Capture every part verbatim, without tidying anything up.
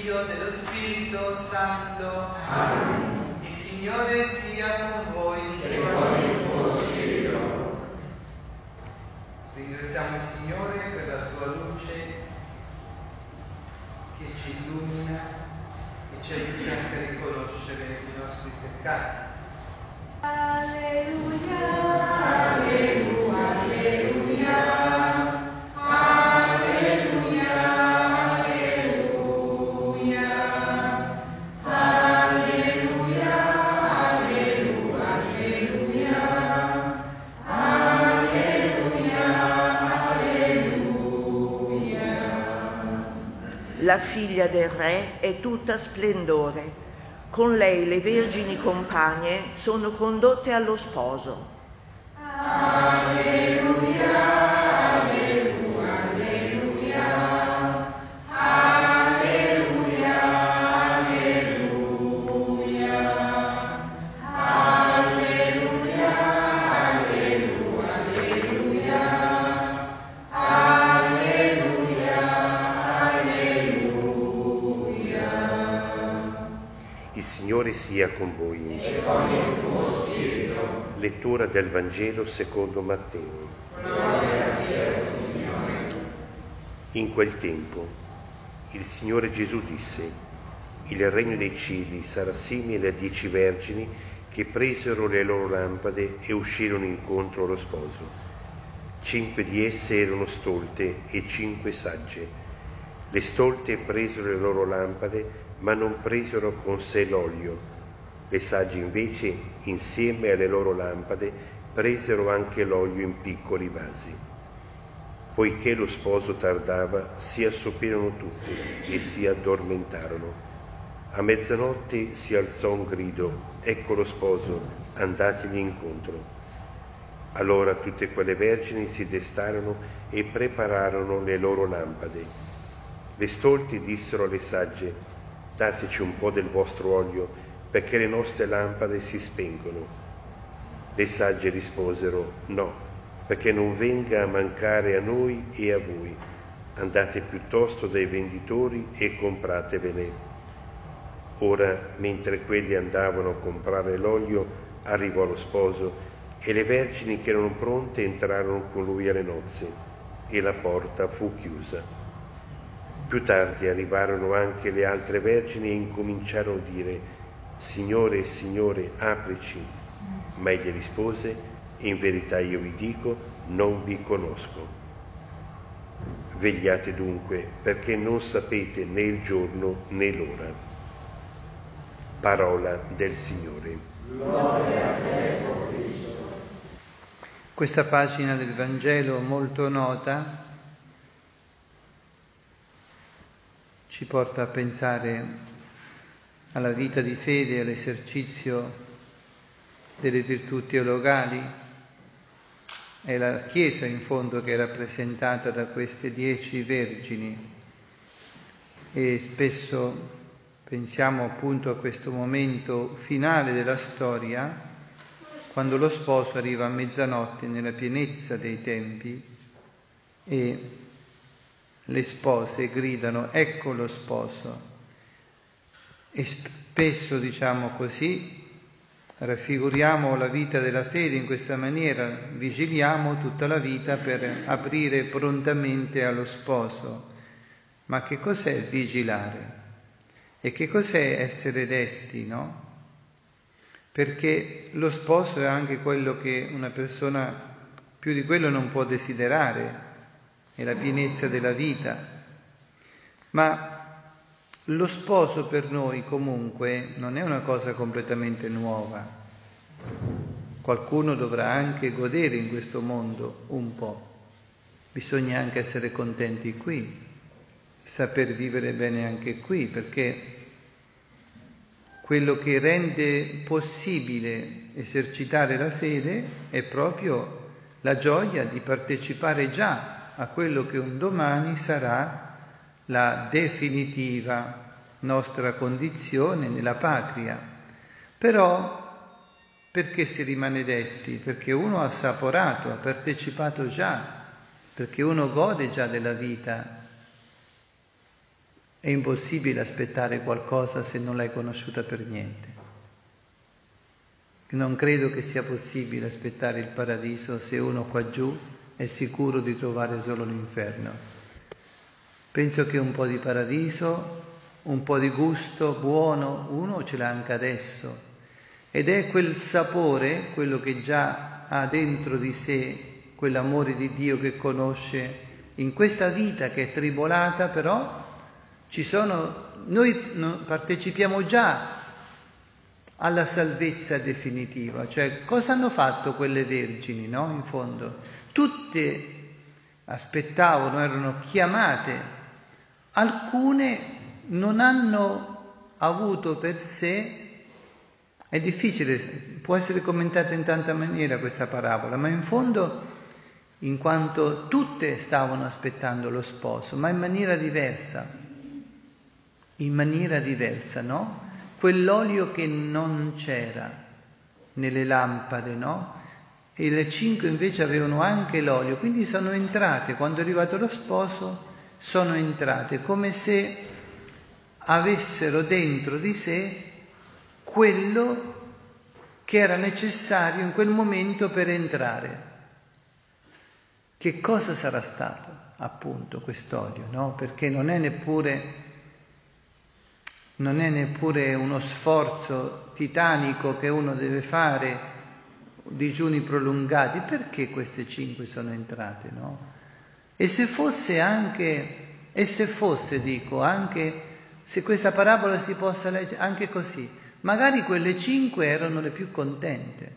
Figlio, dello Spirito Santo. Amen. Il Signore sia con voi. E con il tuo spirito. Ringraziamo il Signore per la sua luce che ci illumina e ci aiuta anche a riconoscere i nostri peccati. Alleluia, alleluia, alleluia, alleluia, alleluia, alleluia, alleluia, alleluia, alleluia. La figlia del re è tutta splendore. Con lei le vergini compagne sono condotte allo sposo. Alleluia, alleluia, alleluia, alleluia, alleluia, alleluia, alleluia, alleluia, alleluia. Il Signore sia con voi. E con il tuo spirito. Lettura del Vangelo secondo Matteo. Gloria a Dio, Signore. In quel tempo il Signore Gesù disse: il regno dei cieli sarà simile a dieci vergini che presero le loro lampade e uscirono incontro allo sposo. Cinque di esse erano stolte e cinque sagge. Le stolte presero le loro lampade, ma non presero con sé l'olio. Le sagge invece, insieme alle loro lampade, presero anche l'olio in piccoli vasi. Poiché lo sposo tardava, si assopirono tutti e si addormentarono. A mezzanotte si alzò un grido: ecco lo sposo, andategli incontro. Allora tutte quelle vergini si destarono e prepararono le loro lampade. Le stolti dissero alle sagge: dateci un po' del vostro olio, perché le nostre lampade si spengono. Le sagge risposero: no, perché non venga a mancare a noi e a voi. Andate piuttosto dai venditori e compratevene. Ora, mentre quelli andavano a comprare l'olio, arrivò lo sposo e le vergini che erano pronte entrarono con lui alle nozze e la porta fu chiusa. Più tardi arrivarono anche le altre vergini e incominciarono a dire: Signore, Signore, aprici. Ma egli rispose: in verità io vi dico, non vi conosco. Vegliate dunque, perché non sapete né il giorno né l'ora. Parola del Signore. Gloria a te, o Cristo. Questa pagina del Vangelo molto nota ci porta a pensare alla vita di fede, all'esercizio delle virtù teologali. È la Chiesa in fondo che è rappresentata da queste dieci vergini e spesso pensiamo appunto a questo momento finale della storia, quando lo sposo arriva a mezzanotte nella pienezza dei tempi e le spose gridano: ecco lo sposo. E spesso, diciamo così, raffiguriamo la vita della fede in questa maniera: vigiliamo tutta la vita per aprire prontamente allo sposo. Ma che cos'è vigilare? E che cos'è essere desti, no? Perché lo sposo è anche quello che una persona più di quello non può desiderare, è la pienezza della vita. Ma lo sposo per noi comunque non è una cosa completamente nuova. Qualcuno dovrà anche godere in questo mondo un po'. Bisogna anche essere contenti qui, saper vivere bene anche qui, perché quello che rende possibile esercitare la fede è proprio la gioia di partecipare già a quello che un domani sarà la definitiva nostra condizione nella patria. Però perché si rimane desti? Perché uno ha assaporato, ha partecipato già, perché uno gode già della vita. è impossibile aspettare qualcosa se non l'hai conosciuta per niente. Non credo che sia possibile aspettare il paradiso se uno qua giù è sicuro di trovare solo l'inferno. Penso che un po' di paradiso, un po' di gusto buono, uno ce l'ha anche adesso. Ed è quel sapore, quello che già ha dentro di sé, quell'amore di Dio che conosce in questa vita che è tribolata, però ci sono, noi partecipiamo già alla salvezza definitiva. Cioè, cosa hanno fatto quelle vergini, no? In fondo, tutte aspettavano, erano chiamate, alcune non hanno avuto per sé, è difficile, può essere commentata in tanta maniera questa parabola, ma in fondo, in quanto tutte stavano aspettando lo sposo, ma in maniera diversa, in maniera diversa, no? Quell'olio che non c'era nelle lampade, no? E le cinque invece avevano anche l'olio, quindi sono entrate, quando è arrivato lo sposo, sono entrate come se avessero dentro di sé quello che era necessario in quel momento per entrare. Che cosa sarà stato, appunto, quest'olio, no? Perché non è neppure... non è neppure uno sforzo titanico che uno deve fare, digiuni prolungati. Perché queste cinque sono entrate, no? E se fosse anche, e se fosse, dico, anche, se questa parabola si possa leggere anche così, magari quelle cinque erano le più contente.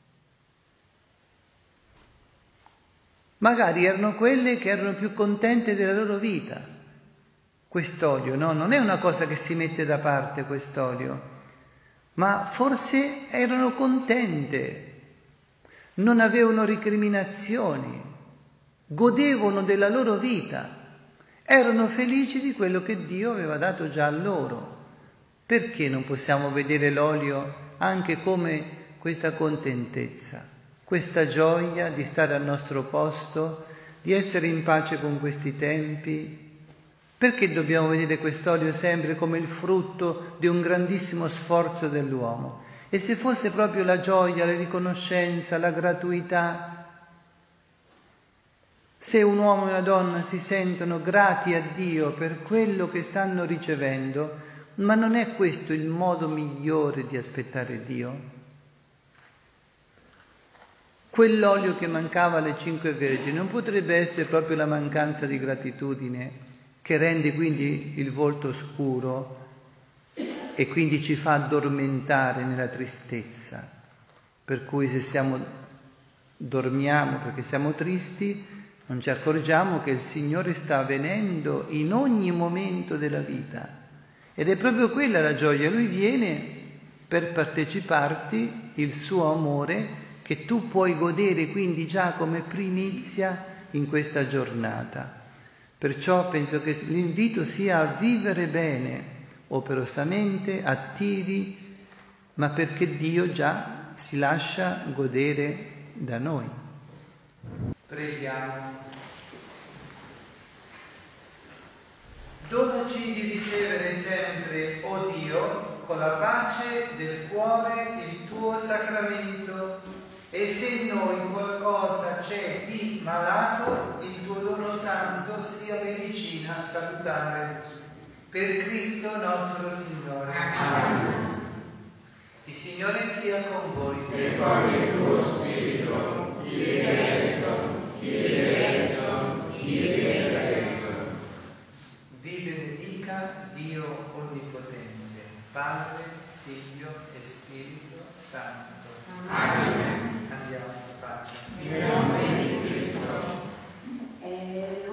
Magari erano quelle che erano più contente della loro vita. Quest'olio, no? Non è una cosa che si mette da parte quest'olio, ma forse erano contente, non avevano recriminazioni, godevano della loro vita, erano felici di quello che Dio aveva dato già a loro. Perché non possiamo vedere l'olio anche come questa contentezza, questa gioia di stare al nostro posto, di essere in pace con questi tempi? Perché dobbiamo vedere quest'olio sempre come il frutto di un grandissimo sforzo dell'uomo? E se fosse proprio la gioia, la riconoscenza, la gratuità, se un uomo e una donna si sentono grati a Dio per quello che stanno ricevendo, ma non è questo il modo migliore di aspettare Dio? Quell'olio che mancava alle cinque vergini non potrebbe essere proprio la mancanza di gratitudine, che rende quindi il volto scuro e quindi ci fa addormentare nella tristezza. Per cui se siamo, dormiamo perché siamo tristi, non ci accorgiamo che il Signore sta venendo in ogni momento della vita. Ed è proprio quella la gioia. Lui viene per parteciparti il suo amore, che tu puoi godere quindi già come primizia in questa giornata. Perciò penso che l'invito sia a vivere bene, operosamente, attivi, ma perché Dio già si lascia godere da noi. Preghiamo. Donaci di ricevere sempre, o oh Dio, con la pace del cuore il tuo sacramento, e se in noi qualcosa c'è di malato, il tuo dono santo sia medicina salutare. Per Cristo nostro Signore. Amen. Il Signore sia con voi. E con il tuo spirito, ieri adesso, ieri adesso, ieri adesso. Vi benedica Dio Onnipotente, Padre, Figlio e Spirito Santo. Amen. Andiamo in pace. In nome di Cristo.